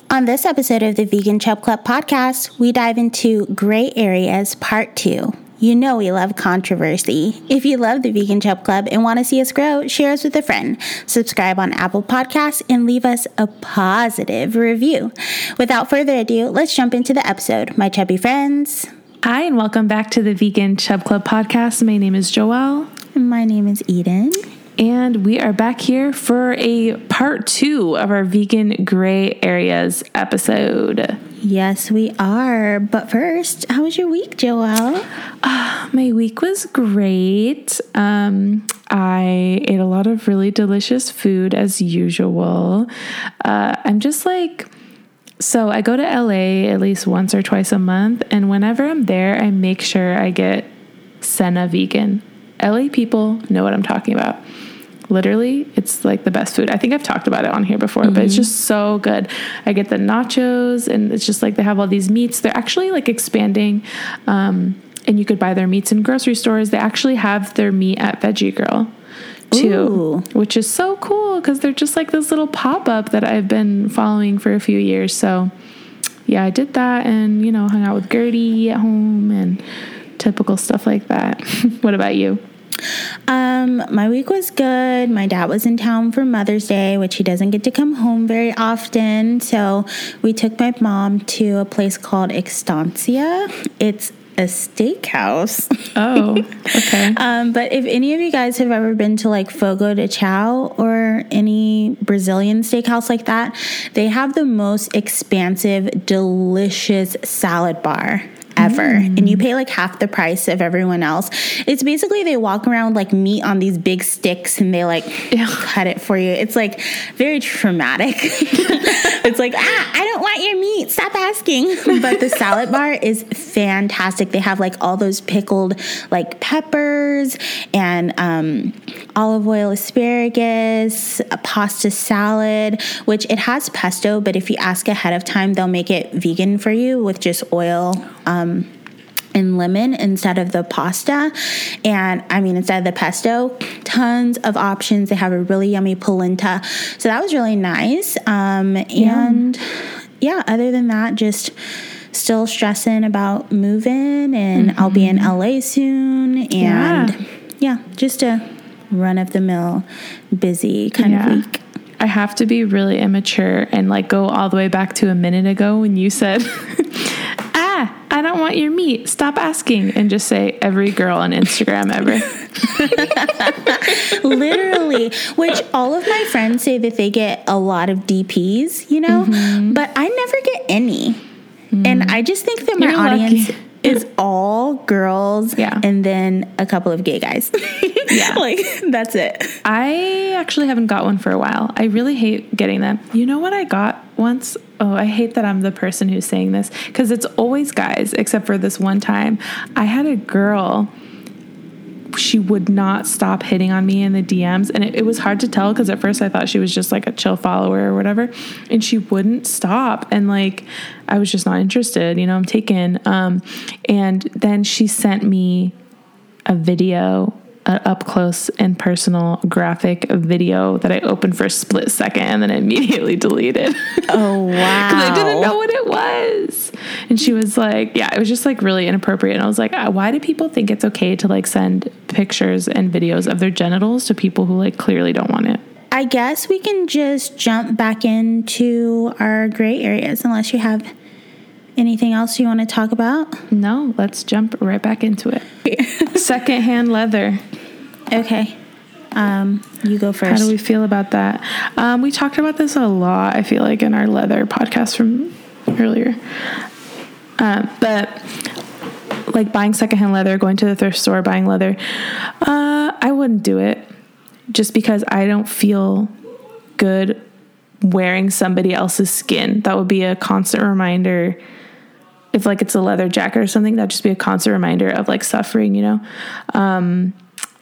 On this episode of the Vegan Chub Club podcast, we dive into Gray Areas Part 2. You know we love controversy. If you love the Vegan Chub Club and want to see us grow, share us with a friend. Subscribe on Apple Podcasts and leave us a positive review. Without further ado, let's jump into the episode. My chubby friends. Hi, and welcome back to the Vegan Chub Club podcast. My name is Joelle. And my name is Eden. And we are back here for a part 2 of our Vegan Gray Areas episode. Yes, we are. But first, how was your week, Joelle? My week was great. I ate a lot of really delicious food as usual. I'm just like... So I go to LA at least once or twice a month, and whenever I'm there, I make sure I get Senna vegan. LA people know what I'm talking about. Literally, it's like the best food. I think I've talked about it on here before, but it's just so good. I get the nachos, and it's just like they have all these meats. They're actually like expanding, and you could buy their meats in grocery stores. They actually have their meat at Veggie Girl too, which is so cool because they're just like this little pop-up that I've been following for a few years. So yeah, I did that and, you know, hung out with Gertie at home and typical stuff like that. What about you? My week was good. My dad was in town for Mother's Day, which he doesn't get to come home very often. So we took my mom to a place called Estancia. It's a steakhouse. Oh, okay. But if any of you guys have ever been to like Fogo de Chao or any Brazilian steakhouse like that, they have the most expansive, delicious salad bar ever. And you pay like half the price of everyone else. It's basically they walk around like meat on these big sticks and they like cut it for you. It's like very traumatic. It's like, I don't want your meat. Stop asking. But the salad bar is fantastic. They have like all those pickled like peppers and olive oil asparagus, a pasta salad, which it has pesto, but if you ask ahead of time, they'll make it vegan for you with just oil and lemon instead of the pasta. And I mean, instead of the pesto, tons of options. They have a really yummy polenta. So that was really nice. And yeah, other than that, just still stressing about moving, and I'll be in LA soon. And yeah, just a run-of-the-mill busy kind of week. I have to be really immature and like go all the way back to a minute ago when you said, I don't want your meat. Stop asking. And just say every girl on Instagram ever. Literally. Which all of my friends say that they get a lot of DPs, you know, but I never get any. And I just think that my audience is all girls and then a couple of gay guys. Like, that's it. I actually haven't got one for a while. I really hate getting them. You know what I got once? Oh, I hate that I'm the person who's saying this because it's always guys, except for this one time. I had a girl, she would not stop hitting on me in the DMs, and it was hard to tell because at first I thought she was just like a chill follower or whatever, and she wouldn't stop, and like I was just not interested, you know, I'm taken. And then she sent me a video, an up close and personal graphic video that I opened for a split second and then immediately deleted. Oh, wow. Because I didn't know what it was. And she was like, it was just like really inappropriate. And I was like, why do people think it's okay to like send pictures and videos of their genitals to people who like clearly don't want it? I guess we can just jump back into our gray areas unless you have anything else you want to talk about? No, let's jump right back into it. Secondhand leather. Okay. You go first. How do we feel about that? We talked about this a lot, I feel like, in our leather podcast from earlier. But like buying secondhand leather, going to the thrift store, buying leather, I wouldn't do it just because I don't feel good wearing somebody else's skin. That would be a constant reminder. If like it's a leather jacket or something, that'd just be a constant reminder of like suffering, you know?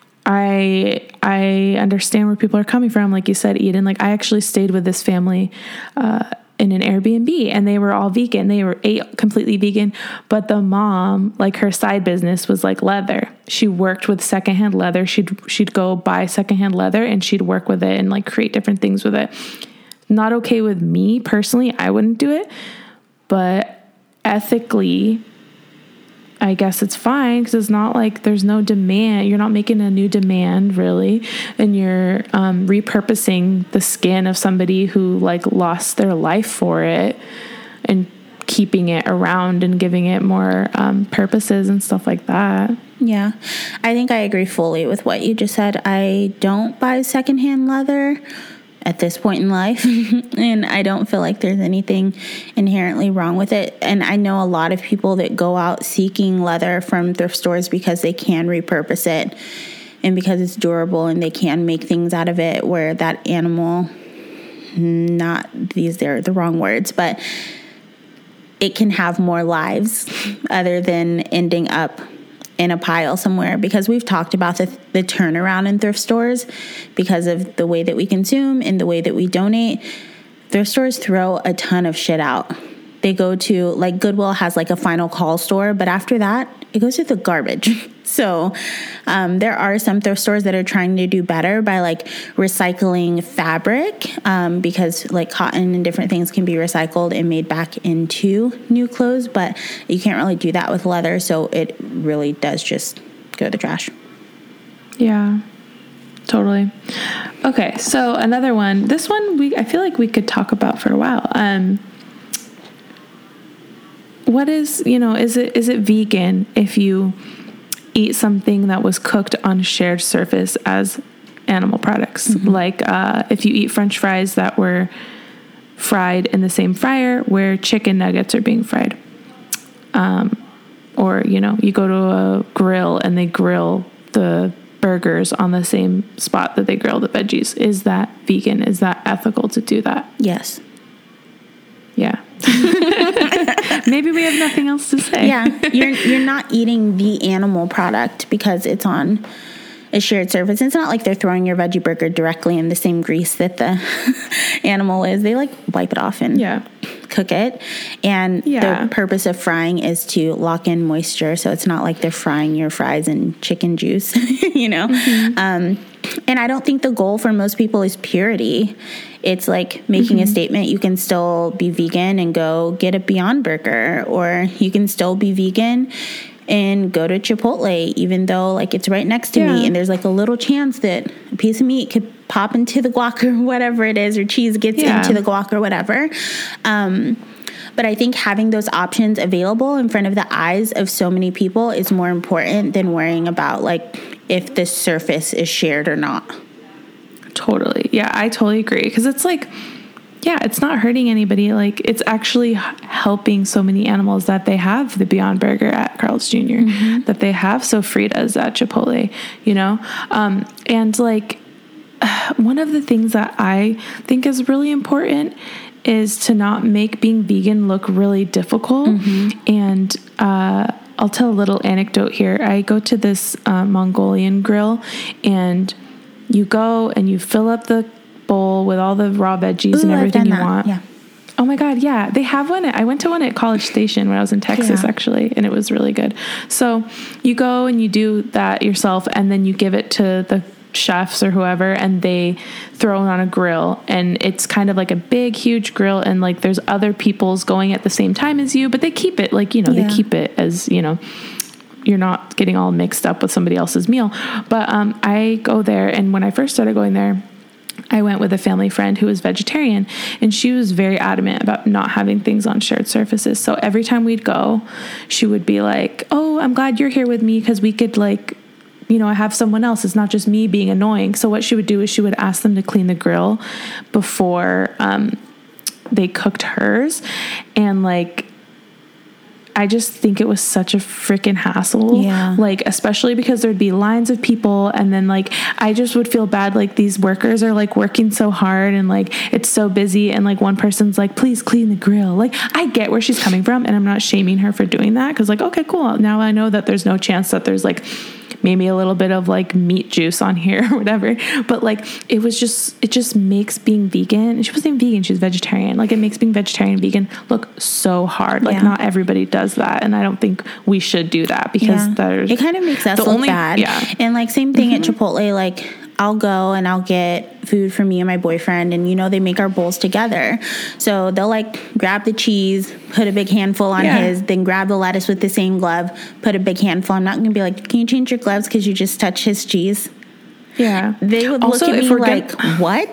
I understand where people are coming from. Like you said, Eden, like I actually stayed with this family, in an Airbnb, and they were all vegan. They were completely vegan, but the mom, like her side business was like leather. She worked with secondhand leather. She'd go buy secondhand leather and she'd work with it and like create different things with it. not okay with me personally. I wouldn't do it, but ethically, I guess it's fine because it's not like there's no demand. You're not making a new demand really, and you're repurposing the skin of somebody who like lost their life for it and keeping it around and giving it more purposes and stuff like that. Yeah, I think I agree fully with what you just said. I don't buy secondhand leather at this point in life, and I don't feel like there's anything inherently wrong with it. And I know a lot of people that go out seeking leather from thrift stores because they can repurpose it and because it's durable and they can make things out of it where that animal, they're the wrong words, but it can have more lives other than ending up in a pile somewhere, because we've talked about the turnaround in thrift stores because of the way that we consume and the way that we donate. Thrift stores throw a ton of shit out. They go to, like, Goodwill has like a final call store, but after that, it goes to the garbage. So there are some thrift stores that are trying to do better by like recycling fabric, because like cotton and different things can be recycled and made back into new clothes, but you can't really do that with leather. So it really does just go to the trash. Yeah, totally. Okay, so another one. This one I feel like we could talk about for a while. What is it vegan if you eat something that was cooked on a shared surface as animal products? Mm-hmm. Like if you eat French fries that were fried in the same fryer where chicken nuggets are being fried. Or, you go to a grill and they grill the burgers on the same spot that they grill the veggies. Is that vegan? Is that ethical to do that? Yes. Yeah. Maybe we have nothing else to say. Yeah. You're not eating the animal product because it's on a shared surface. It's not like they're throwing your veggie burger directly in the same grease that the animal is. They like wipe it off and cook it. And the purpose of frying is to lock in moisture. So it's not like they're frying your fries in chicken juice, Mm-hmm. And I don't think the goal for most people is purity. It's like making a statement. You can still be vegan and go get a Beyond Burger, or you can still be vegan and go to Chipotle, even though like it's right next to me and there's like a little chance that a piece of meat could pop into the guac or whatever it is, or cheese gets into the guac or whatever. But I think having those options available in front of the eyes of so many people is more important than worrying about like if the surface is shared or not. Totally. Yeah, I totally agree. Because it's like, it's not hurting anybody. Like, it's actually helping so many animals that they have the Beyond Burger at Carl's Jr., that they have Sofritas at Chipotle, and like, one of the things that I think is really important is to not make being vegan look really difficult. And I'll tell a little anecdote here. I go to this Mongolian grill, and you go and you fill up the bowl with all the raw veggies and everything you want. Yeah. Oh my God. Yeah. They have one. I went to one at College Station when I was in Texas, actually, and it was really good. So you go and you do that yourself, and then you give it to the chefs or whoever, and they throw it on a grill, and it's kind of like a big, huge grill, and like there's other people's going at the same time as you, but they keep it like, they keep it as, you're not getting all mixed up with somebody else's meal. But I go there, and when I first started going there, I went with a family friend who was vegetarian, and she was very adamant about not having things on shared surfaces. So every time we'd go, she would be like, "Oh, I'm glad you're here with me because we could like, I have someone else. It's not just me being annoying." So what she would do is she would ask them to clean the grill before they cooked hers. And like, I just think it was such a freaking hassle. Yeah. Like, especially because there'd be lines of people, and then like, I just would feel bad. Like, these workers are like working so hard, and like, it's so busy. And like, one person's like, "Please clean the grill." Like, I get where she's coming from, and I'm not shaming her for doing that. Cause like, okay, cool. Now I know that there's no chance that there's like maybe a little bit of like meat juice on here or whatever. But like, it just makes being vegan, she wasn't even vegan, she was vegetarian. Like, it makes being vegetarian and vegan look so hard. Like, not everybody does that. And I don't think we should do that because it kind of makes us look bad. Yeah. And like, same thing at Chipotle. Like, I'll go and I'll get food for me and my boyfriend, and they make our bowls together. So they'll like grab the cheese, put a big handful on his, then grab the lettuce with the same glove, put a big handful. I'm not gonna be like, can you change your gloves because you just touched his cheese? Yeah. They would also, look at me like, what?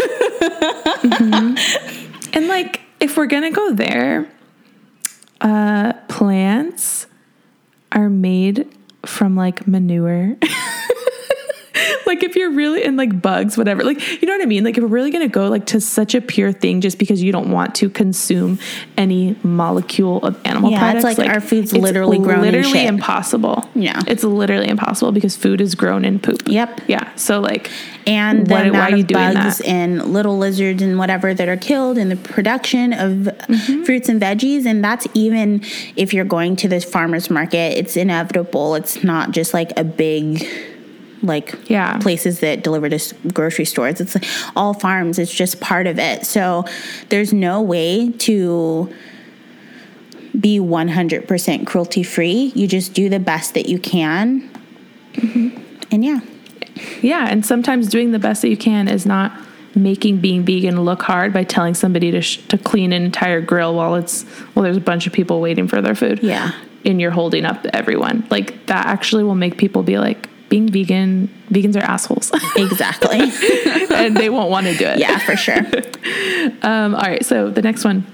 Mm-hmm. And like, if we're gonna go there, plants are made from like manure. Like if you're really in like bugs, whatever, like, you know what I mean? Like if we're really going to go like to such a pure thing just because you don't want to consume any molecule of animal products. It's like our food's literally grown in shit. Literally impossible. Yeah. It's literally impossible because food is grown in poop. Yep. Yeah. So like, and the amount of bugs and little lizards and whatever that are killed in the production of fruits and veggies. And that's even if you're going to this farmer's market, it's inevitable. It's not just like a big places that deliver to grocery stores. It's like all farms. It's just part of it. So there's no way to be 100% cruelty free. You just do the best that you can. And yeah. And sometimes doing the best that you can is not making being vegan look hard by telling somebody to clean an entire grill while there's a bunch of people waiting for their food. Yeah. And you're holding up everyone. Like that actually will make people be like, being vegans are assholes. Exactly. And they won't want to do it. Yeah, for sure. All right. So the next one.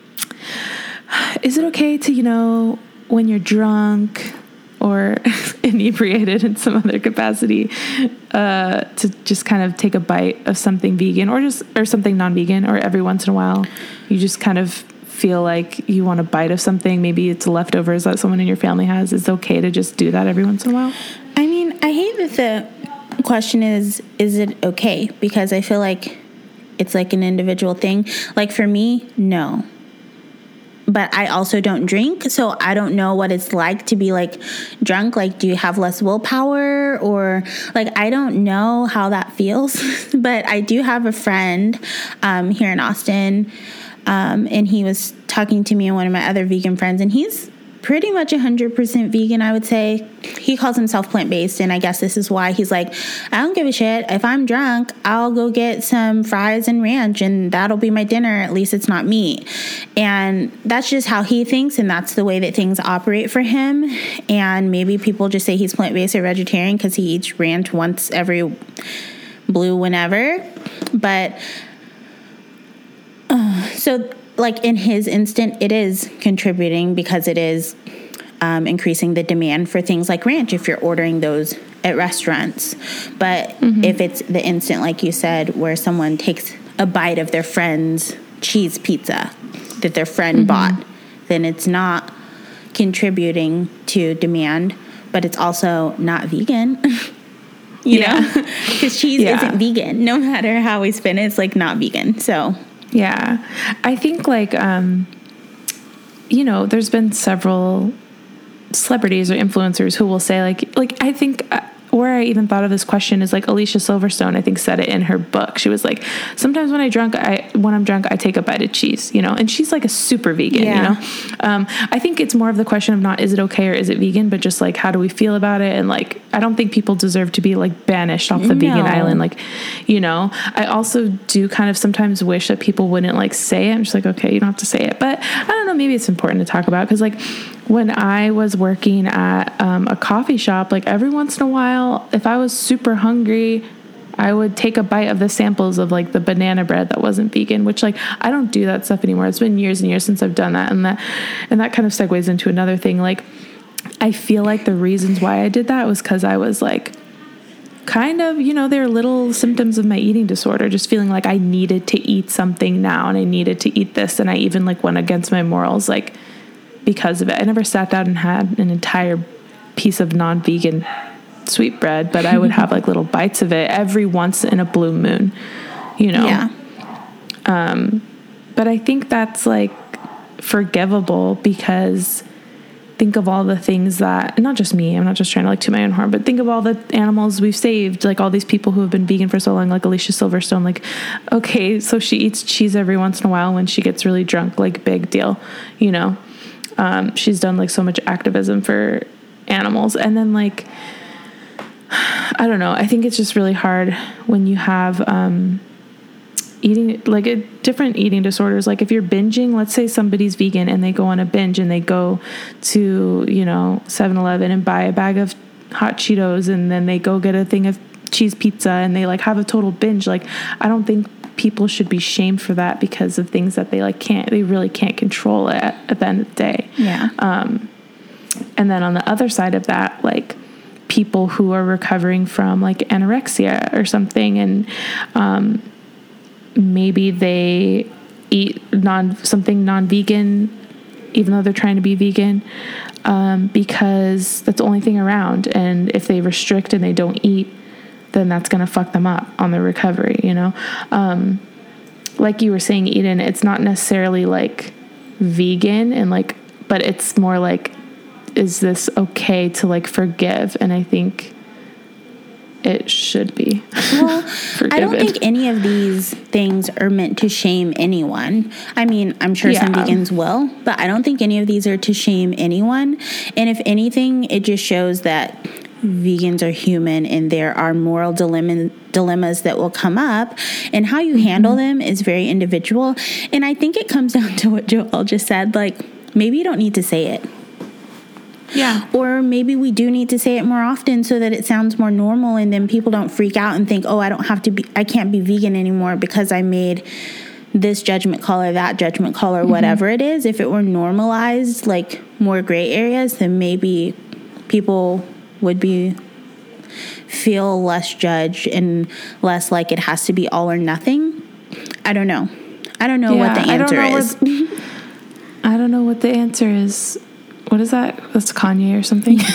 Is it okay to, when you're drunk or inebriated in some other capacity, to just kind of take a bite of something vegan or something non-vegan, or every once in a while you just kind of feel like you want a bite of something, maybe it's leftovers that someone in your family has, it's okay to just do that every once in a while? I mean, I hate that the question is it okay? Because I feel like it's like an individual thing. Like for me, no. But I also don't drink, so I don't know what it's like to be like drunk. Like, do you have less willpower, or like, I don't know how that feels. But I do have a friend here in Austin, and he was talking to me and one of my other vegan friends, and he's pretty much 100% vegan, I would say. He calls himself plant-based, and I guess this is why he's like, I don't give a shit. If I'm drunk, I'll go get some fries and ranch, and that'll be my dinner. At least it's not meat. And that's just how he thinks, and that's the way that things operate for him. And maybe people just say he's plant-based or vegetarian because he eats ranch once every blue whenever. But so like in his instant, it is contributing because it is increasing the demand for things like ranch if you're ordering those at restaurants. But if it's the instant, like you said, where someone takes a bite of their friend's cheese pizza that their friend bought, then it's not contributing to demand, but it's also not vegan. you know? Because cheese isn't vegan. No matter how we spin it, it's like not vegan. So... yeah. I think like, there's been several celebrities or influencers who will say like I think where I even thought of this question is like Alicia Silverstone, I think, said it in her book. She was like, sometimes when I'm drunk, I take a bite of cheese, and she's like a super vegan, I think it's more of the question of not, is it okay or is it vegan? But just like, how do we feel about it? And like, I don't think people deserve to be like banished off the vegan island. Like, I also do kind of sometimes wish that people wouldn't like say it. I'm just like, okay, you don't have to say it, but I don't know, maybe it's important to talk about. Cause like when I was working at a coffee shop, like every once in a while, if I was super hungry, I would take a bite of the samples of like the banana bread that wasn't vegan, which like I don't do that stuff anymore. It's been years and years since I've done that. And that kind of segues into another thing. Like I feel like the reasons why I did that was because I was like kind of, there are little symptoms of my eating disorder, just feeling like I needed to eat something now and I needed to eat this. And I even like went against my morals, like because of it. I never sat down and had an entire piece of non-vegan sweetbread, but I would have like little bites of it every once in a blue moon, Yeah. But I think that's like forgivable because think of all the things that, not just me, I'm not just trying to like toot my own horn, but think of all the animals we've saved, like all these people who have been vegan for so long, like Alicia Silverstone, like, okay, so she eats cheese every once in a while when she gets really drunk, like big deal, she's done like so much activism for animals. And then like, I don't know. I think it's just really hard when you have eating, like different eating disorders. Like if you're binging, let's say somebody's vegan and they go on a binge and they go to, 7-Eleven and buy a bag of hot Cheetos, and then they go get a thing of cheese pizza and they like have a total binge. Like, I don't think people should be shamed for that because of things that they really can't control at the end of the day. Yeah. And then on the other side of that, like people who are recovering from like anorexia or something, and maybe they eat something non-vegan, even though they're trying to be vegan, because that's the only thing around. And if they restrict and they don't eat, then that's going to fuck them up on their recovery, like you were saying, Eden, it's not necessarily like vegan and like, but it's more like, is this okay to like forgive? And I think it should be. Well, I don't think any of these things are meant to shame anyone. I mean, I'm sure some vegans will, but I don't think any of these are to shame anyone. And if anything, it just shows that vegans are human and there are moral dilemmas that will come up, and how you handle them is very individual. And I think it comes down to what Joelle just said, like maybe you don't need to say it. Yeah. Or maybe we do need to say it more often so that it sounds more normal, and then people don't freak out and think, oh, I can't be vegan anymore because I made this judgment call or that judgment call or whatever it is. If it were normalized, like more gray areas, then maybe people would feel less judged and less like it has to be all or nothing. I don't know. I don't know what the answer is. I don't know what the answer is. What is that? That's Kanye or something? No,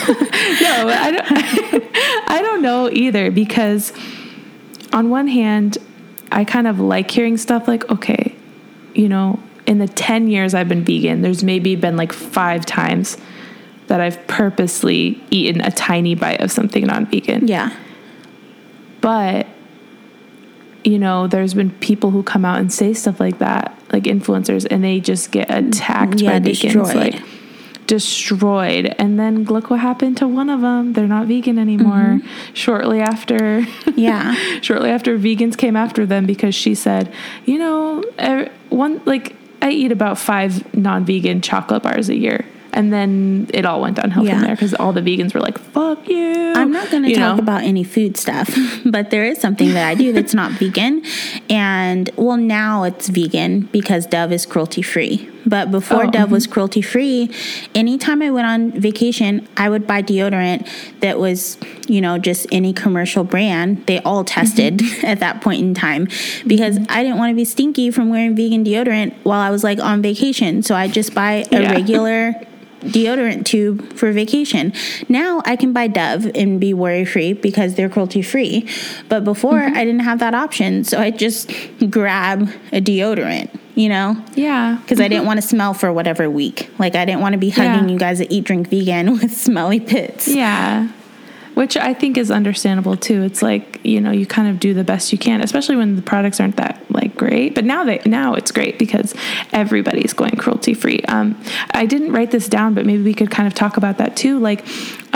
I don't know either, because on one hand, I kind of like hearing stuff like, okay, in the 10 years I've been vegan, there's maybe been like 5 times that I've purposely eaten a tiny bite of something non-vegan. Yeah. But, there's been people who come out and say stuff like that, like influencers, and they just get attacked by vegans. Like, destroyed. And then look what happened to one of them. They're not vegan anymore. Shortly after vegans came after them because she said, I eat about 5 non-vegan chocolate bars a year. And then it all went downhill from there because all the vegans were like, fuck you. I'm not going to talk about any food stuff, but there is something that I do that's not vegan. And, well, now it's vegan because Dove is cruelty-free. But before Dove was cruelty-free, anytime I went on vacation, I would buy deodorant that was, just any commercial brand. They all tested at that point in time because I didn't want to be stinky from wearing vegan deodorant while I was, like, on vacation. So I just buy a regular deodorant tube for vacation. Now I can buy Dove and be worry-free because they're cruelty-free. But before, I didn't have that option. So I just grab a deodorant, Yeah. Because I didn't want to smell for whatever week. Like, I didn't want to be hugging you guys that eat, drink vegan with smelly pits. Yeah. Which I think is understandable too. It's like, you kind of do the best you can, especially when the products aren't that like great. But now it's great because everybody's going cruelty free. I didn't write this down, but maybe we could kind of talk about that too. Like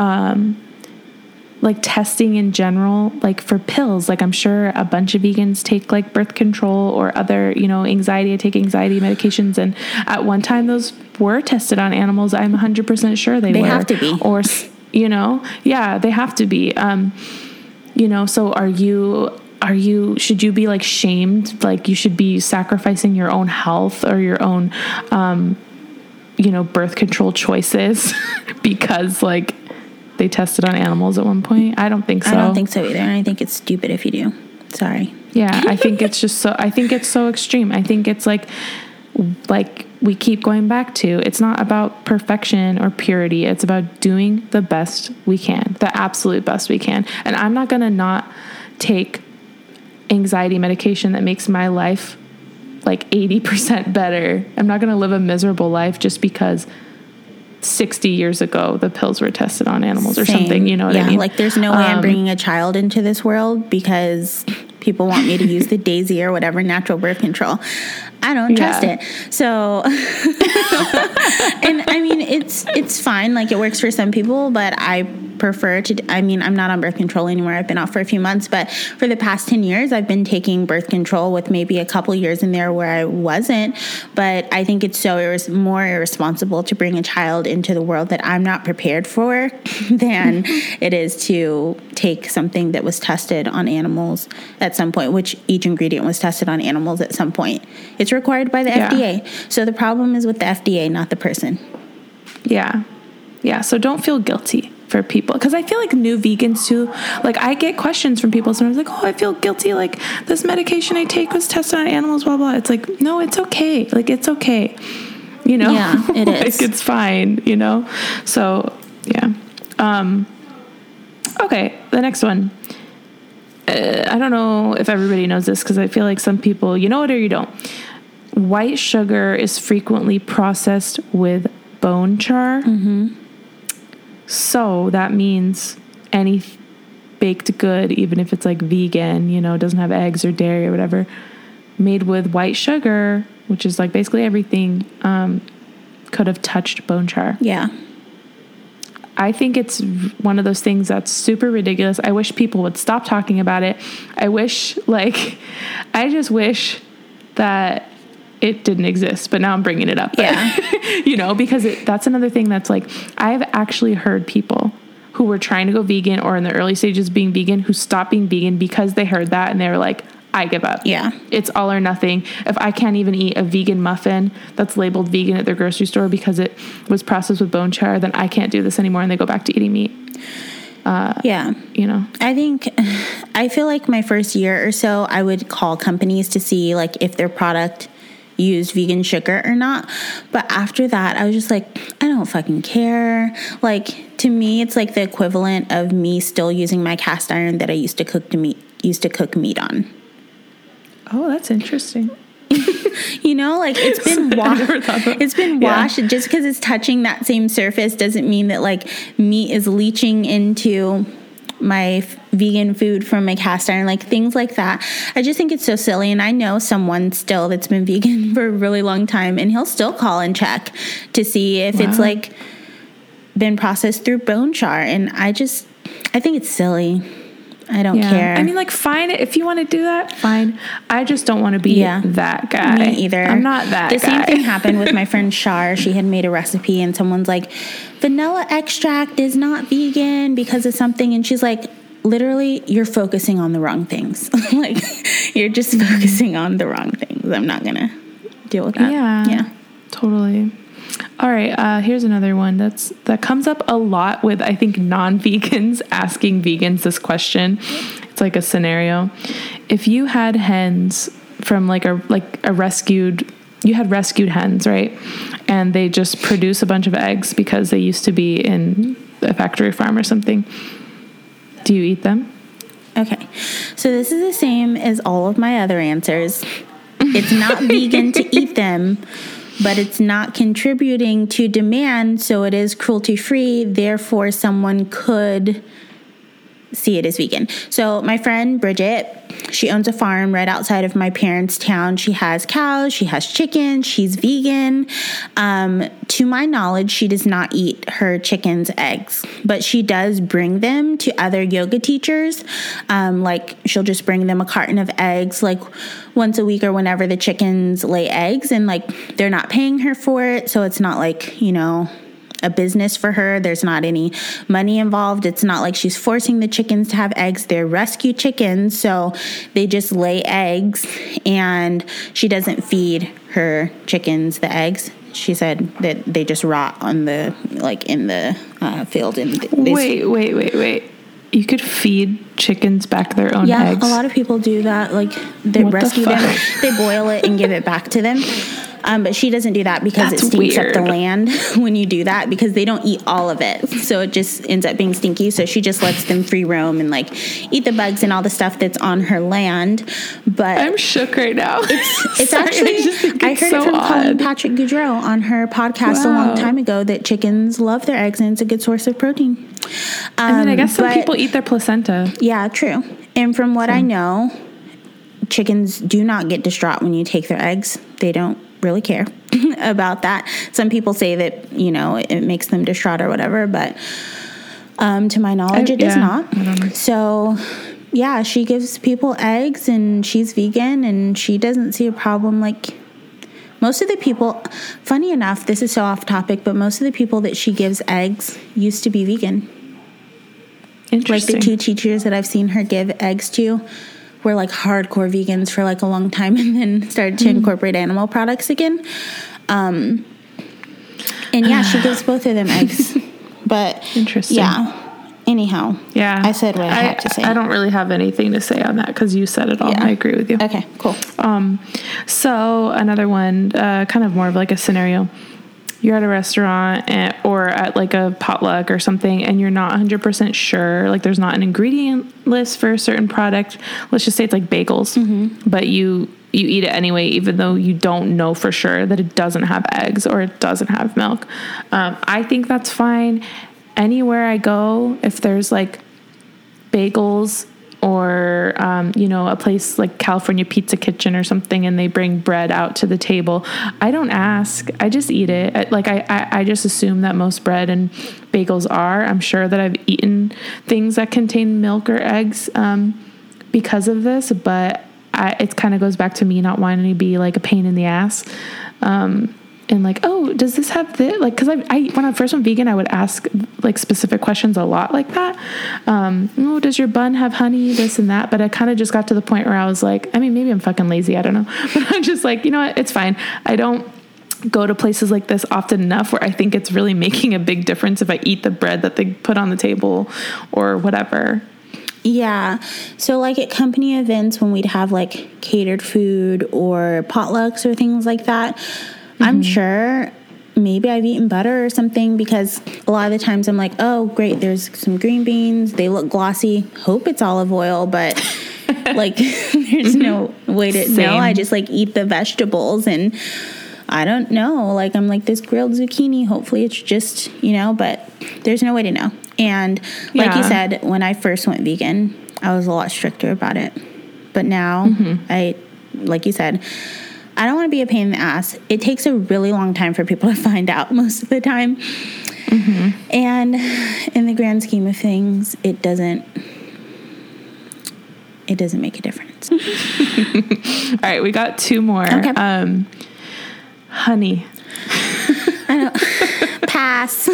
testing in general, like for pills, like I'm sure a bunch of vegans take like birth control or other, anxiety medications. And at one time those were tested on animals. I'm 100% sure they were. They have to be. Or, they have to be. So should you be like shamed? Like you should be sacrificing your own health or your own, birth control choices because like they tested on animals at one point? I don't think so. I don't think so either. And I think it's stupid if you do. Sorry. Yeah. I think it's so extreme. I think it's like we keep going back to, it's not about perfection or purity. It's about doing the best we can, the absolute best we can. And I'm not going to not take anxiety medication that makes my life like 80% better. I'm not going to live a miserable life just because 60 years ago the pills were tested on animals or something. You know what I mean? Like there's no way I'm bringing a child into this world because people want me to use the Daisy or whatever natural birth control. I don't trust it. So, and I mean, it's fine. Like it works for some people, but I prefer to, I mean, I'm not on birth control anymore. I've been off for a few months, but for the past 10 years, I've been taking birth control with maybe a couple years in there where I wasn't. But I think it's so more irresponsible to bring a child into the world that I'm not prepared for than it is to take something that was tested on animals at some point, which each ingredient was tested on animals at some point. It's required by the FDA. So the problem is with the FDA, not the person. Yeah. Yeah. So don't feel guilty for people. Because I feel like new vegans too, like I get questions from people sometimes like, oh, I feel guilty. Like this medication I take was tested on animals, blah, blah. It's like, no, it's okay. Like, it's okay. You know? Yeah, it is. Like it's fine, you know? So yeah. Okay. The next one. I don't know if everybody knows this because I feel like some people, you know it or you don't. White sugar is frequently processed with bone char. Mm-hmm. So that means any baked good, even if it's like vegan, you know, doesn't have eggs or dairy or whatever, made with white sugar, which is like basically everything, could have touched bone char. Yeah. I think it's one of those things that's super ridiculous. I wish people would stop talking about it. I just wish that it didn't exist, but now I'm bringing it up. Yeah. You know, because that's another thing that's like, I've actually heard people who were trying to go vegan or in the early stages of being vegan who stopped being vegan because they heard that and they were like, I give up. Yeah. It's all or nothing. If I can't even eat a vegan muffin that's labeled vegan at their grocery store because it was processed with bone char, then I can't do this anymore. And they go back to eating meat. Yeah. You know, I feel like my first year or so, I would call companies to see like if their product used vegan sugar or not. But after that, I was just like, I don't fucking care. Like, to me, it's like the equivalent of me still using my cast iron that I used to cook meat on. Oh, that's interesting. You know, like it's been washed. Yeah. Just because it's touching that same surface doesn't mean that like meat is leaching into my vegan food from my cast iron, like things like that. I just think it's so silly. And I know someone still that's been vegan for a really long time, and he'll still call and check to see if it's like been processed through bone char. And I think it's silly. I don't care. I mean, like, fine. If you want to do that, fine. I just don't want to be that guy. Me either. I'm not that guy. The same thing happened with my friend Shar. She had made a recipe and someone's like, vanilla extract is not vegan because of something. And she's like, literally, you're focusing on the wrong things. Like, you're just focusing on the wrong things. I'm not going to deal with that. Yeah. Totally. All right, here's another one that comes up a lot with, I think, non-vegans asking vegans this question. It's like a scenario. If you had hens from you had rescued hens, right? And they just produce a bunch of eggs because they used to be in a factory farm or something. Do you eat them? Okay, so this is the same as all of my other answers. It's not vegan to eat them, but it's not contributing to demand, so it is cruelty-free. Therefore, someone could see it as vegan. So my friend Bridget, she owns a farm right outside of my parents' town. She has cows, she has chickens, she's vegan. To my knowledge, she does not eat her chickens' eggs, but she does bring them to other yoga teachers. Like she'll just bring them a carton of eggs like once a week or whenever the chickens lay eggs, and like they're not paying her for it. So it's not like, you know, a business for her. There's not any money involved. It's not like she's forcing the chickens to have eggs. They're rescue chickens, so they just lay eggs, and she doesn't feed her chickens the eggs. She said that they just rot on the in the field. And Wait. You could feed chickens back their own eggs? Yeah, a lot of people do that. Like, they rescue them, they boil it and give it back to them. But she doesn't do that because it stinks up the land when you do that, because they don't eat all of it. So it just ends up being stinky. So she just lets them free roam and like eat the bugs and all the stuff that's on her land. But I'm shook right now. It's actually, I heard it from Colleen Patrick Goudreau on her podcast a long time ago that chickens love their eggs and it's a good source of protein. I mean, I guess some people eat their placenta. Yeah, true. And from what I know, chickens do not get distraught when you take their eggs. They don't really care about that. Some people say that, you know, it makes them distraught or whatever, but To my knowledge, it does not. I don't know. So, yeah, she gives people eggs, and she's vegan, and she doesn't see a problem. Like, most of the people, funny enough, this is so off topic, but most of the people that she gives eggs used to be vegan. Interesting. Like the 2 teachers that I've seen her give eggs to were like hardcore vegans for like a long time, and then started to incorporate animal products again. And yeah, she gives both of them eggs. But interesting. Yeah. Anyhow. Yeah. I said what I had to say. I don't really have anything to say on that because you said it all. Yeah. I agree with you. Okay, cool. So another one, kind of more of like a scenario. You're at a restaurant or at like a potluck or something, and you're not 100% sure. Like there's not an ingredient list for a certain product. Let's just say it's like bagels, but you eat it anyway, even though you don't know for sure that it doesn't have eggs or it doesn't have milk. I think that's fine. Anywhere I go, if there's like bagels or, a place like California Pizza Kitchen or something, and they bring bread out to the table, I don't ask. I just eat it. I just assume that most bread and bagels are. I'm sure that I've eaten things that contain milk or eggs because of this, but it kind of goes back to me not wanting to be like a pain in the ass. And like, oh, does this have this? Like, because I when I first went vegan, I would ask like specific questions a lot like that. Oh, does your bun have honey? This and that. But I kind of just got to the point where I was like, I mean, maybe I'm fucking lazy. I don't know. But I'm just like, you know what? It's fine. I don't go to places like this often enough where I think it's really making a big difference if I eat the bread that they put on the table or whatever. Yeah. So like at company events when we'd have like catered food or potlucks or things like that, I'm sure maybe I've eaten butter or something, because a lot of the times I'm like, oh, great, there's some green beans. They look glossy. Hope it's olive oil, but like there's no way to know. I just like eat the vegetables, and I don't know. Like I'm like, this grilled zucchini, hopefully it's just, but there's no way to know. And like you said, when I first went vegan, I was a lot stricter about it. But now like you said, I don't want to be a pain in the ass. It takes a really long time for people to find out most of the time. And in the grand scheme of things, it doesn't make a difference. All right, we got 2 more. Okay. Honey. I don't pass.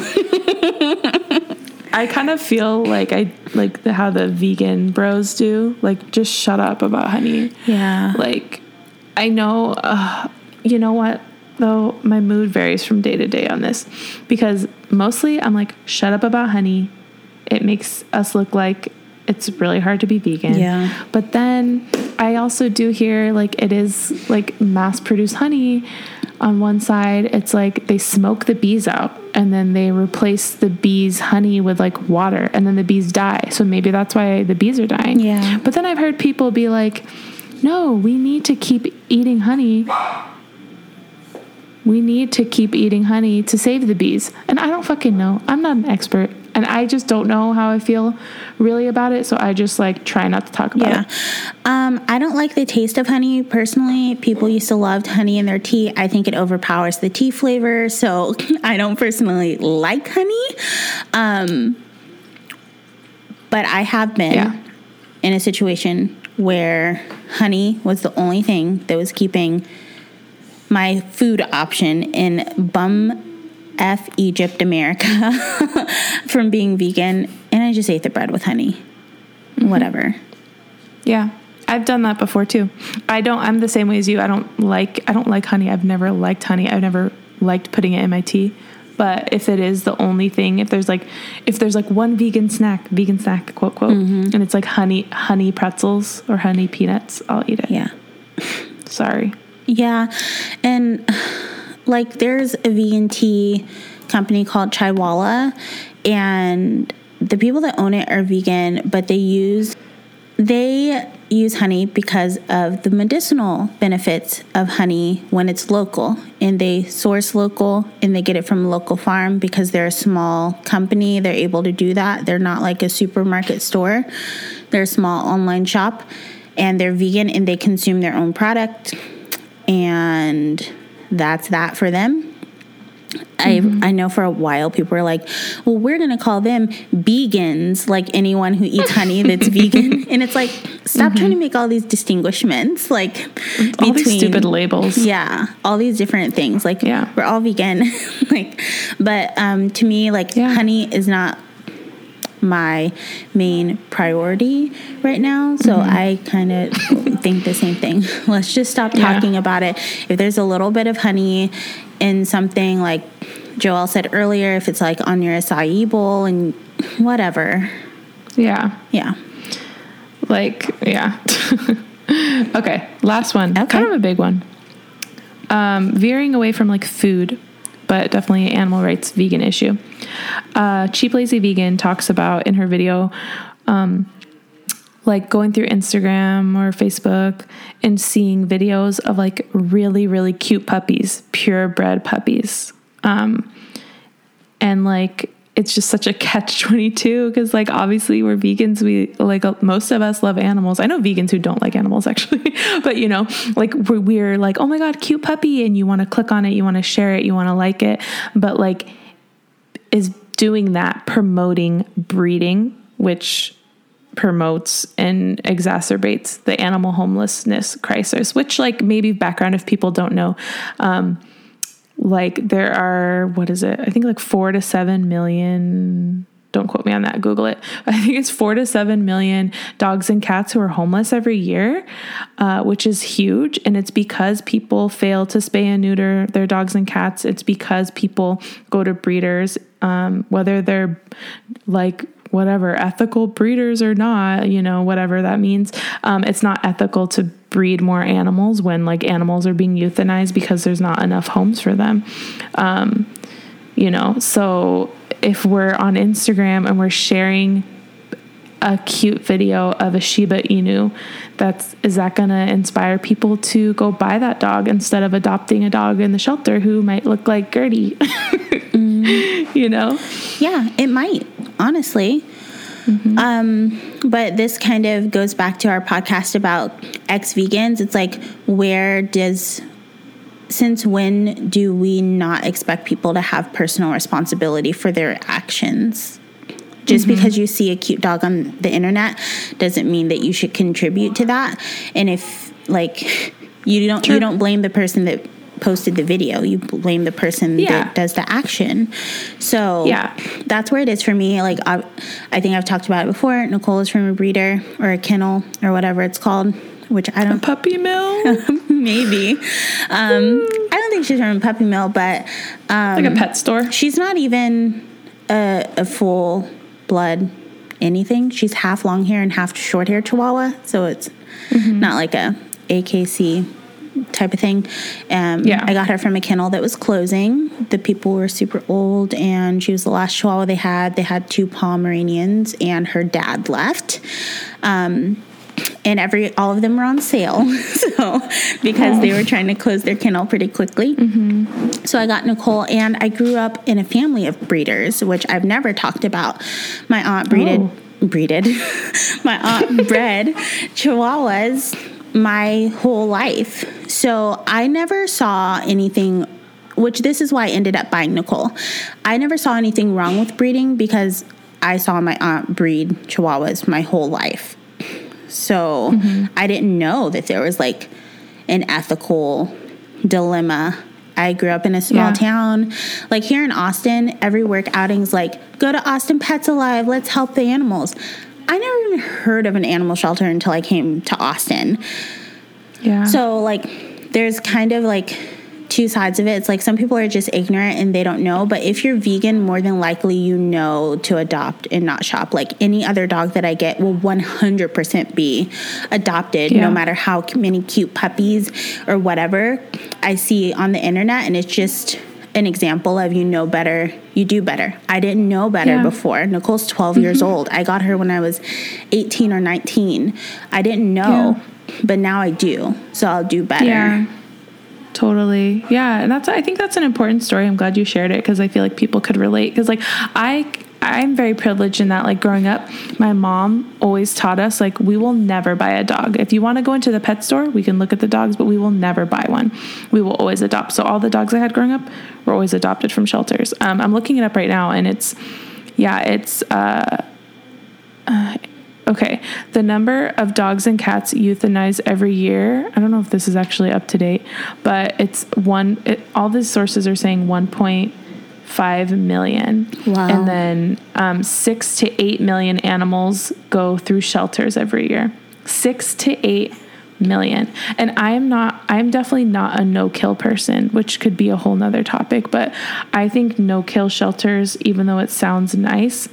I kind of feel like I like how the vegan bros do. Like, just shut up about honey. Yeah. Like, I know, you know what, though? My mood varies from day to day on this, because mostly I'm like, shut up about honey. It makes us look like it's really hard to be vegan. Yeah. But then I also do hear like it is like mass produced honey. On one side, it's like they smoke the bees out and then they replace the bees' honey with like water, and then the bees die. So maybe that's why the bees are dying. Yeah. But then I've heard people be like, no, we need to keep eating honey. We need to keep eating honey to save the bees. And I don't fucking know. I'm not an expert. And I just don't know how I feel really about it. So I just like try not to talk about it. I don't like the taste of honey personally. People used to love honey in their tea. I think it overpowers the tea flavor. So I don't personally like honey. But I have been in a situation where honey was the only thing that was keeping my food option in bum F Egypt America from being vegan, and I just ate the bread with honey. Whatever. Yeah. I've done that before too. I'm the same way as you. I don't like honey. I've never liked honey. I've never liked putting it in my tea. But if it is the only thing, if there's like one vegan snack, quote, and it's like honey pretzels or honey peanuts, I'll eat it. Yeah. Sorry. Yeah. And like there's a vegan tea company called Chaiwala, and the people that own it are vegan, but they use honey because of the medicinal benefits of honey when it's local, and they source local and they get it from a local farm. Because they're a small company, they're able to do that. They're not like a supermarket store. They're a small online shop, and they're vegan, and they consume their own product, and that's that for them. I know for a while people were like, well, we're going to call them vegans, like anyone who eats honey that's vegan. And it's like, stop trying to make all these distinguishments, like all these stupid labels. Yeah, all these different things. Like, we're all vegan. Like, but to me, like, honey is not my main priority right now. So I kind of think the same thing. Let's just stop talking about it. If there's a little bit of honey in something, like Joelle said earlier, if it's like on your acai bowl and whatever. Yeah. Like, okay, last one. Okay. Kind of a big one. Veering away from like food, but definitely an animal rights vegan issue. Cheap Lazy Vegan talks about in her video, like going through Instagram or Facebook and seeing videos of like really, really cute puppies, purebred puppies. And like, it's just such a catch-22 because like, obviously we're vegans. We like, most of us love animals. I know vegans who don't like animals actually, but you know, like we're like, oh my God, cute puppy. And you want to click on it. You want to share it. You want to like it. But like, is doing that promoting breeding, which promotes and exacerbates the animal homelessness crisis, which like maybe background if people don't know, like there are, what is it? I think like 4 to 7 million, don't quote me on that, Google it. I think it's 4 to 7 million dogs and cats who are homeless every year, which is huge. And it's because people fail to spay and neuter their dogs and cats. It's because people go to breeders, whether they're like whatever, ethical breeders or not, you know, whatever that means. It's not ethical to breed more animals when like animals are being euthanized because there's not enough homes for them. You know, so if we're on Instagram and we're sharing a cute video of a Shiba Inu, is that going to inspire people to go buy that dog instead of adopting a dog in the shelter who might look like Gertie? You know? Yeah, it might, honestly. But this kind of goes back to our podcast about ex-vegans. It's like, since when do we not expect people to have personal responsibility for their actions? Just because you see a cute dog on the internet doesn't mean that you should contribute to that. And if like you don't blame the person that posted the video, you blame the person that does the action. So that's where it is for me. Like I think I've talked about it before. Nicole is from a breeder or a kennel or whatever it's called, which I don't. A puppy mill? Maybe. I don't think she's from a puppy mill, but like a pet store. She's not even a full blood anything. She's half long hair and half short hair Chihuahua, so it's not like a AKC type of thing. I got her from a kennel that was closing. The people were super old, and she was the last Chihuahua they had. They had 2 Pomeranians, and her dad left. And all of them were on sale. So, because they were trying to close their kennel pretty quickly. So I got Nicole, and I grew up in a family of breeders, which I've never talked about. My aunt bred Chihuahuas my whole life. So I never saw anything, which this is why I ended up buying Nicole. I never saw anything wrong with breeding because I saw my aunt breed Chihuahuas my whole life. So I didn't know that there was like an ethical dilemma. I grew up in a small town. Like here in Austin, every work outing's like, go to Austin Pets Alive, let's help the animals. I never even heard of an animal shelter until I came to Austin. Yeah. So like there's kind of like 2 sides of it. It's like some people are just ignorant and they don't know. But if you're vegan, more than likely you know to adopt and not shop. Like any other dog that I get will 100% be adopted, no matter how many cute puppies or whatever I see on the internet. And it's just an example of you know better, you do better. I didn't know better before. Nicole's 12 years old. I got her when I was 18 or 19. I didn't know, but now I do. So I'll do better. Yeah. Totally. Yeah. And I think that's an important story. I'm glad you shared it because I feel like people could relate. Because like I I'm very privileged in that, like, growing up, my mom always taught us, like, we will never buy a dog. If you want to go into the pet store, we can look at the dogs, but we will never buy one. We will always adopt. So all the dogs I had growing up were always adopted from shelters. I'm looking it up right now, and okay. The number of dogs and cats euthanized every year, I don't know if this is actually up to date, but all the sources are saying 1.5 million. Wow. And then 6 to 8 million animals go through shelters every year. 6 to 8 million. And I'm definitely not a no-kill person, which could be a whole nother topic, but I think no-kill shelters, even though it sounds nice,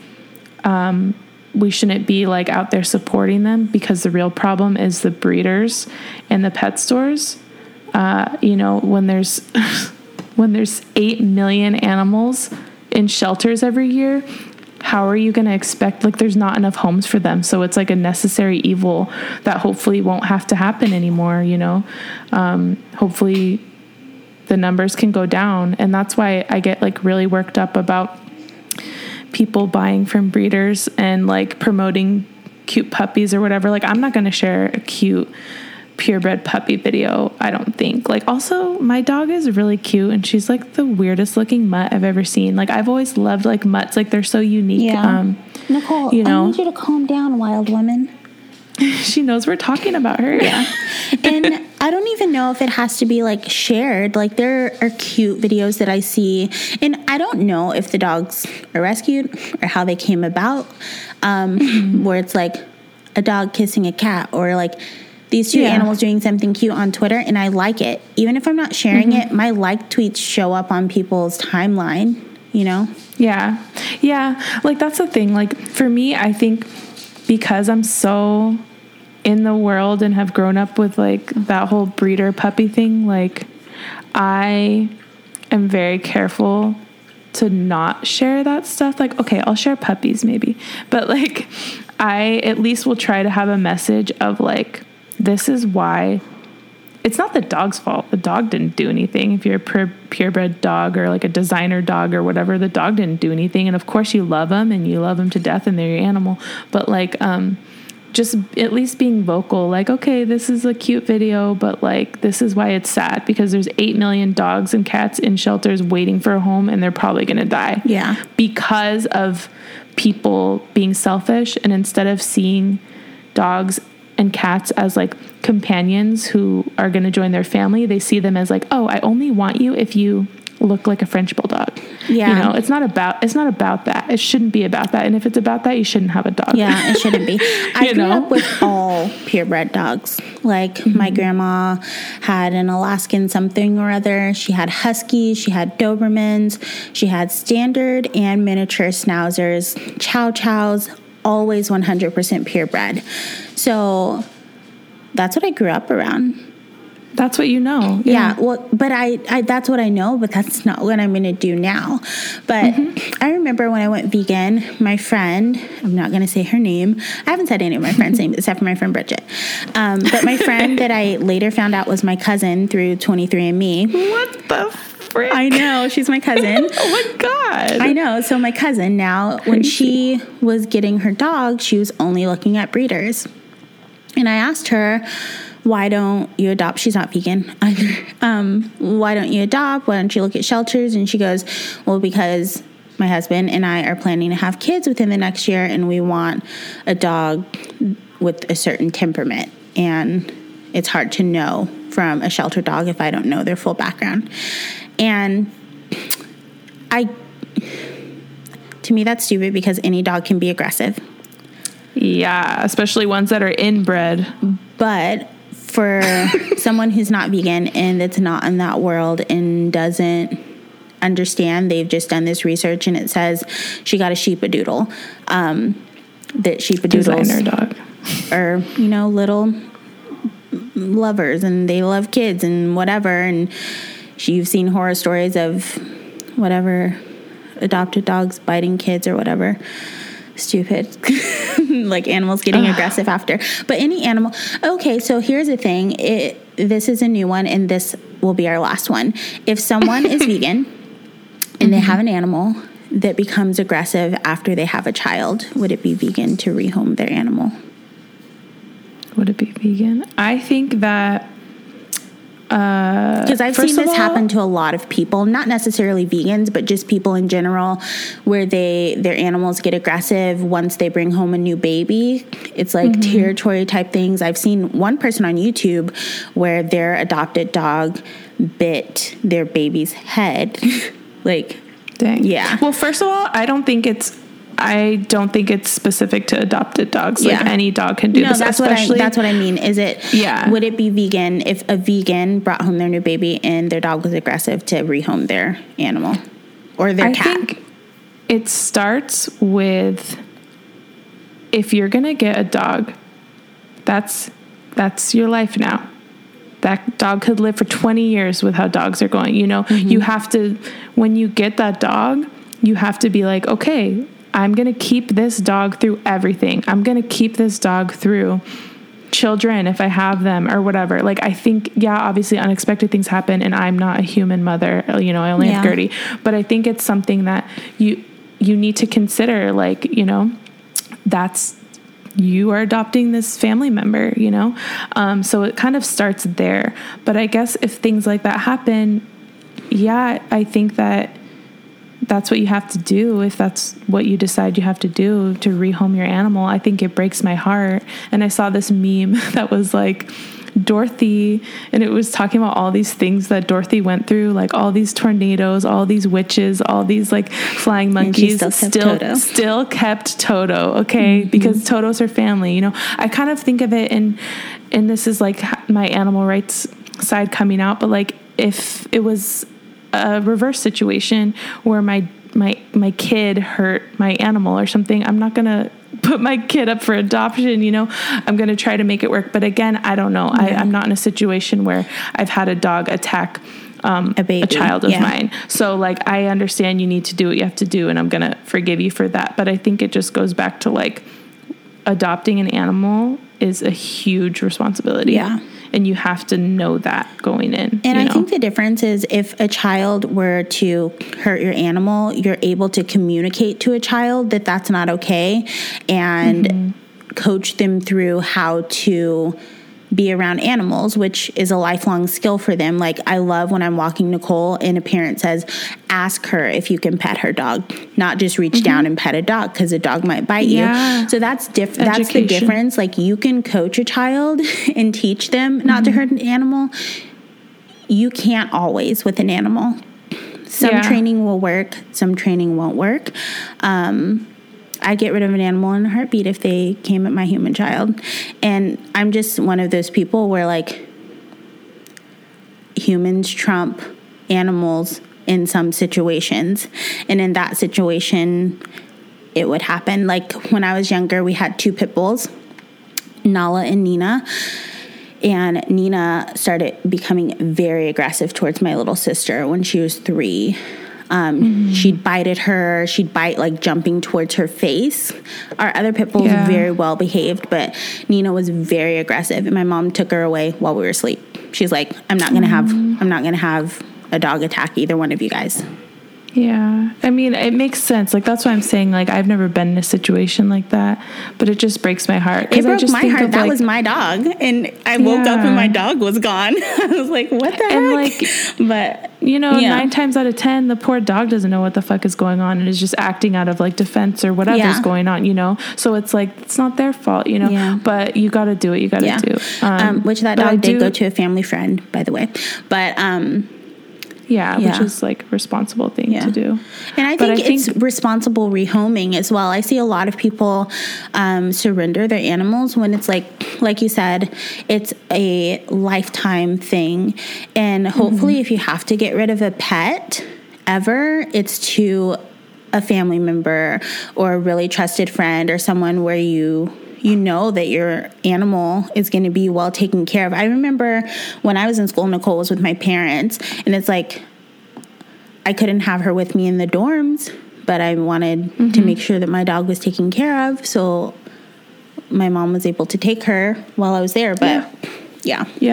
we shouldn't be like out there supporting them, because the real problem is the breeders and the pet stores. When there's 8 million animals in shelters every year, how are you going to expect, like, there's not enough homes for them. So it's like a necessary evil that hopefully won't have to happen anymore. Hopefully the numbers can go down. And that's why I get, like, really worked up about people buying from breeders and, like, promoting cute puppies or whatever. Like, I'm not going to share a cute purebred puppy video, I don't think. Like, also, my dog is really cute, and she's, like, the weirdest looking mutt I've ever seen. Like, I've always loved, like, mutts. Like, they're so unique. Yeah. Nicole, I need you to calm down, wild woman. She knows we're talking about her. Yeah. And I don't even know if it has to be, like, shared. Like, there are cute videos that I see, and I don't know if the dogs are rescued or how they came about, where it's like a dog kissing a cat, or like these two animals doing something cute on Twitter, and I like it. Even if I'm not sharing it, my like tweets show up on people's timeline, Yeah. Yeah. Like, that's the thing. Like, for me, I think because I'm so in the world and have grown up with, like, that whole breeder puppy thing, like, I am very careful to not share that stuff. Like, okay, I'll share puppies maybe, but, like, I at least will try to have a message of, like, this is why. It's not the dog's fault. The dog didn't do anything. If you're a purebred dog or, like, a designer dog or whatever, the dog didn't do anything. And of course you love them and you love them to death and they're your animal. But, like, just at least being vocal, like, okay, this is a cute video, but, like, this is why it's sad, because there's 8 million dogs and cats in shelters waiting for a home, and they're probably going to die. Yeah. Because of people being selfish, and instead of seeing dogs and cats as, like, companions who are going to join their family, they see them as, like, oh, I only want you if you look like a French bulldog. Yeah. It's not about that. It shouldn't be about that. And if it's about that, you shouldn't have a dog. Yeah, it shouldn't be. I grew up with all purebred dogs. Like, my grandma had an Alaskan something or other. She had Huskies. She had Dobermans. She had standard and miniature Schnauzers, Chow Chows, always 100% purebred. So that's what I grew up around. That's what you know. Yeah. Well, but I that's what I know, but that's not what I'm going to do now. But I remember when I went vegan, my friend, I'm not going to say her name. I haven't said any of my friends' names except for my friend Bridget. But my friend that I later found out was my cousin through 23andMe. What the frick? I know. She's my cousin. Oh my God. I know. So my cousin now, crazy. When she was getting her dog, she was only looking at breeders. And I asked her, why don't you adopt? She's not vegan either. Why don't you adopt? Why don't you look at shelters? And she goes, well, because my husband and I are planning to have kids within the next year, and we want a dog with a certain temperament. And it's hard to know from a shelter dog if I don't know their full background. And to me, that's stupid, because any dog can be aggressive. Yeah, especially ones that are inbred. But for someone who's not vegan and that's not in that world and doesn't understand, they've just done this research and it says she got a sheepadoodle. That sheepadoodles designer dog are, little lovers and they love kids and whatever. And you've seen horror stories of whatever, adopted dogs biting kids or whatever. Stupid. Like animals getting aggressive after. But any animal. Okay, so here's the thing. This is a new one, and this will be our last one. If someone is vegan and they have an animal that becomes aggressive after they have a child, would it be vegan to rehome their animal? Would it be vegan? I think that... Because I've seen this happen to a lot of people, not necessarily vegans, but just people in general, where their animals get aggressive once they bring home a new baby. It's like territory type things. I've seen one person on YouTube where their adopted dog bit their baby's head. Like, dang. Yeah. Well, first of all, I don't think it's specific to adopted dogs. Like any dog can do this. That's what I mean. Is it? Yeah. Would it be vegan if a vegan brought home their new baby and their dog was aggressive to rehome their animal or their cat? I think it starts with, if you're gonna get a dog, that's your life now. That dog could live for 20 years with how dogs are going. You know, you have to, when you get that dog, you have to be like, okay, I'm going to keep this dog through everything. I'm going to keep this dog through children if I have them or whatever. Like, I think, obviously unexpected things happen and I'm not a human mother. You know, I only have Gertie. But I think it's something that you need to consider, like, you know, you are adopting this family member, you know? So it kind of starts there. But I guess if things like that happen, I think that's what you have to do. If that's what you decide you have to do to rehome your animal, I think it breaks my heart. And I saw this meme that was like Dorothy, and it was talking about all these things that Dorothy went through, like all these tornadoes, all these witches, all these like flying monkeys, still kept Toto. Okay. Because Toto's her family, you know. I kind of think of it and this is like my animal rights side coming out, but like if it was a reverse situation where my kid hurt my animal or something, I'm not gonna put my kid up for adoption, you know. I'm gonna try to make it work, but again, I don't know. I'm not in a situation where I've had a dog attack a child of mine, so like I understand you need to do what you have to do, and I'm gonna forgive you for that. But I think it just goes back to like adopting an animal is a huge responsibility. And you have to know that going in. And I think the difference is if a child were to hurt your animal, you're able to communicate to a child that that's not okay and coach them through how to be around animals, which is a lifelong skill for them. Like, I love when I'm walking Nicole and a parent says, ask her if you can pet her dog, not just reach down and pet a dog because a dog might bite you. So that's that's the difference. Like, you can coach a child and teach them not to hurt an animal. You can't always with an animal. Some training will work, some training won't work. I get rid of an animal in a heartbeat if they came at my human child. And I'm just one of those people where, like, humans trump animals in some situations. And in that situation, it would happen. Like, when I was younger, we had 2 pit bulls, Nala and Nina. And Nina started becoming very aggressive towards my little sister when she was 3. She'd bite at her. She'd bite, like, jumping towards her face. Our other pit bull was very well behaved, but Nina was very aggressive. And my mom took her away while we were asleep. She's like, I'm not gonna have a dog attack either one of you guys. Yeah. I mean, it makes sense. Like, that's why I'm saying, like, I've never been in a situation like that, but it just breaks my heart. It broke my heart. That was my dog. And I woke up and my dog was gone. I was like, what the heck? Like, but, you know, 9 times out of 10, the poor dog doesn't know what the fuck is going on and is just acting out of, like, defense or whatever's going on, you know? So it's like, it's not their fault, you know? But you got to do what you got to do. Which that dog did go to a family friend, by the way. But, which is like a responsible thing to do. And I think it's responsible rehoming as well. I see a lot of people surrender their animals when it's like you said, it's a lifetime thing. And hopefully if you have to get rid of a pet ever, it's to a family member or a really trusted friend or someone where you know that your animal is going to be well taken care of. I remember when I was in school, Nicole was with my parents, and it's like I couldn't have her with me in the dorms, but I wanted to make sure that my dog was taken care of, so my mom was able to take her while I was there. But yeah.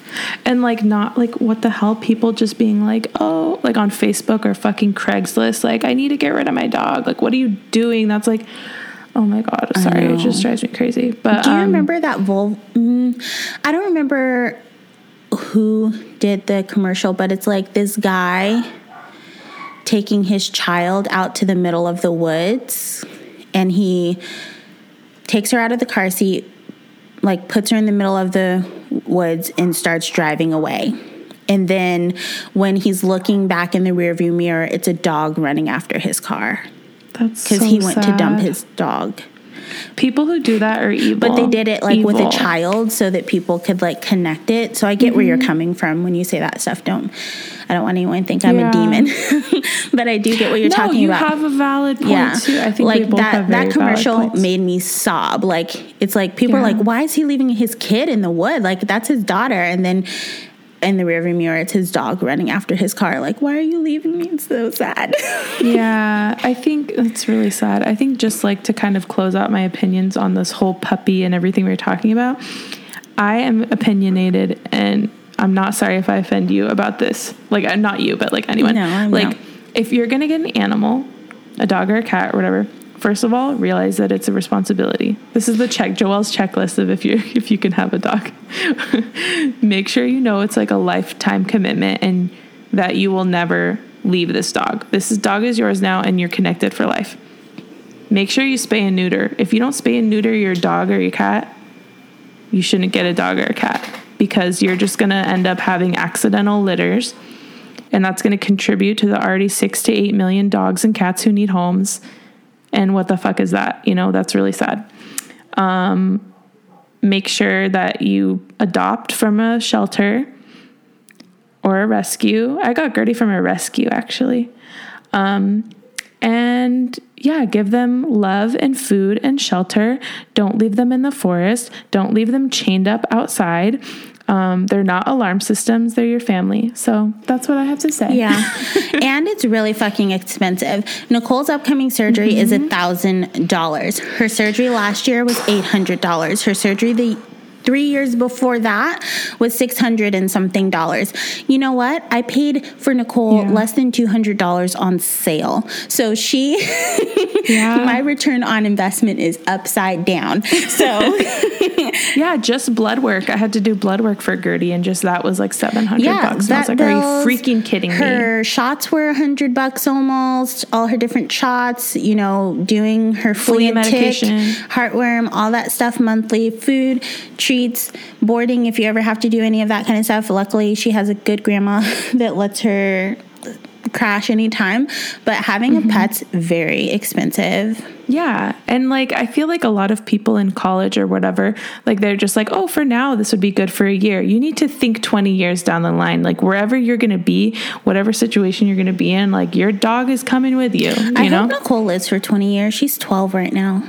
And like, not like, what the hell, people just being like, oh, like on Facebook or fucking Craigslist, like, I need to get rid of my dog. Like, what are you doing? That's like, oh my God, sorry, it just drives me crazy. But do you remember that I don't remember who did the commercial, but it's like this guy taking his child out to the middle of the woods, and he takes her out of the car seat, like puts her in the middle of the woods and starts driving away. And then when he's looking back in the rearview mirror, it's a dog running after his car. That's because he went to dump his dog. People who do that are evil. But they did it like with a child so that people could like connect it. So I get where you're coming from when you say that stuff. I don't want anyone to think I'm a demon. But I do get what you're talking about. You have a valid point too. I think like we both have very that commercial valid points. made me sob. Like, it's like people are like, why is he leaving his kid in the wood? Like, that's his daughter. And then in the rearview mirror, it's his dog running after his car. Like, why are you leaving me? It's so sad. Yeah, I think it's really sad. I think just like to kind of close out my opinions on this whole puppy and everything we're talking about, I am opinionated, and I'm not sorry if I offend you about this. Like, not you, but like anyone. No, I'm like, not. If you're going to get an animal, a dog or a cat or whatever, first of all, realize that it's a responsibility. This is the Joelle's checklist of if you can have a dog. Make sure you know it's like a lifetime commitment and that you will never leave this dog. This dog is yours now, and you're connected for life. Make sure you spay and neuter. If you don't spay and neuter your dog or your cat, you shouldn't get a dog or a cat, because you're just going to end up having accidental litters, and that's going to contribute to the already 6 to 8 million dogs and cats who need homes. And what the fuck is that? You know, that's really sad. Make sure that you adopt from a shelter or a rescue. I got Gertie from a rescue, actually. And yeah, give them love and food and shelter. Don't leave them in the forest. Don't leave them chained up outside. They're not alarm systems. They're your family. So that's what I have to say. Yeah. And it's really fucking expensive. Nicole's upcoming surgery is $1,000. Her surgery last year was $800. Her surgery 3 years before that was $600 and something. You know what? I paid for Nicole less than $200 on sale. So my return on investment is upside down. So yeah, just blood work. I had to do blood work for Gertie, and just that was like $700. And I was like, are you freaking kidding me? Her shots were $100 almost. All her different shots, you know, doing her flea medication, heartworm, all that stuff monthly, food, treats, boarding if you ever have to do any of that kind of stuff. Luckily, she has a good grandma that lets her crash anytime, but having a pet's very expensive. Yeah. And like, I feel like a lot of people in college or whatever, like they're just like, oh, for now, this would be good for a year. You need to think 20 years down the line, like wherever you're going to be, whatever situation you're going to be in, like your dog is coming with you. I hope Nicole lives for 20 years. She's 12 right now.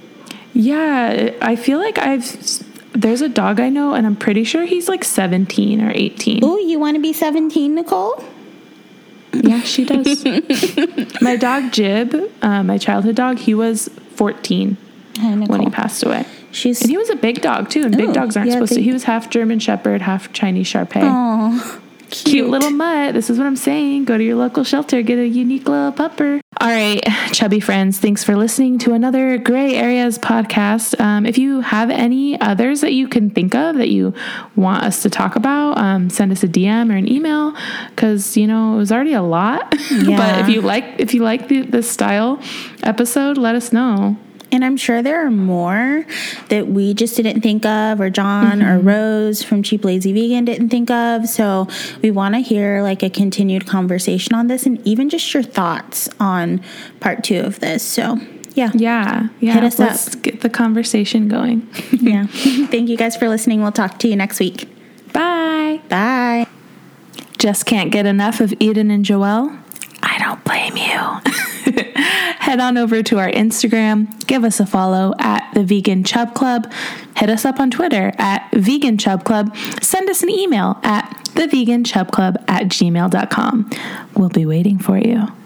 Yeah. I feel like there's a dog I know, and I'm pretty sure he's like 17 or 18. Oh, you want to be 17, Nicole? Yeah, she does. My dog Jib, my childhood dog, he was 14 when he passed away. And he was a big dog too, and big dogs aren't supposed to. He was half German Shepherd, half Chinese Shar Pei. Oh, cute little mutt. This is what I'm saying. Go to your local shelter, get a unique little pupper. All right, chubby friends, thanks for listening to another Gray Areas podcast. If you have any others that you can think of that you want us to talk about, send us a DM or an email, because, you know, it was already a lot. Yeah. But if you like the style episode, let us know. And I'm sure there are more that we just didn't think of, or John or Rose from Cheap Lazy Vegan didn't think of. So we want to hear like a continued conversation on this, and even just your thoughts on part 2 of this. So yeah. Hit us up. Let's get the conversation going. Yeah. Thank you guys for listening. We'll talk to you next week. Bye. Bye. Just can't get enough of Eden and Joelle? I don't blame you. Head on over to our Instagram, give us a follow at The Vegan Chub Club, hit us up on Twitter at Vegan Chub Club, send us an email at theveganchubclub@gmail.com. We'll be waiting for you.